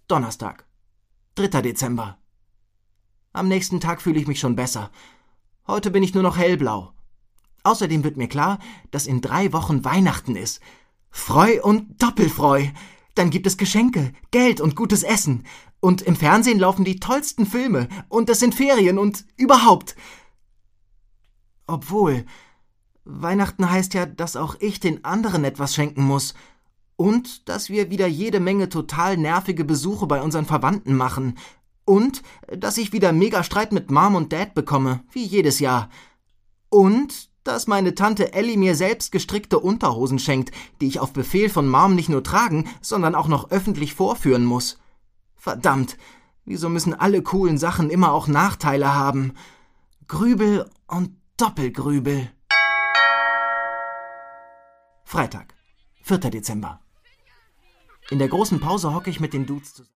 Donnerstag, 3. Dezember. Am nächsten Tag fühle ich mich schon besser. Heute bin ich nur noch hellblau. Außerdem wird mir klar, dass in 3 Wochen Weihnachten ist. Freu und Doppelfreu. Dann gibt es Geschenke, Geld und gutes Essen. Und im Fernsehen laufen die tollsten Filme. Und es sind Ferien und überhaupt. Obwohl, Weihnachten heißt ja, dass auch ich den anderen etwas schenken muss. Und dass wir wieder jede Menge total nervige Besuche bei unseren Verwandten machen. Und dass ich wieder mega Streit mit Mom und Dad bekomme, wie jedes Jahr. Und dass meine Tante Ellie mir selbst gestrickte Unterhosen schenkt, die ich auf Befehl von Mom nicht nur tragen, sondern auch noch öffentlich vorführen muss. Verdammt, wieso müssen alle coolen Sachen immer auch Nachteile haben? Grübel und Doppelgrübel. Freitag, 4. Dezember. In der großen Pause hocke ich mit den Dudes zusammen.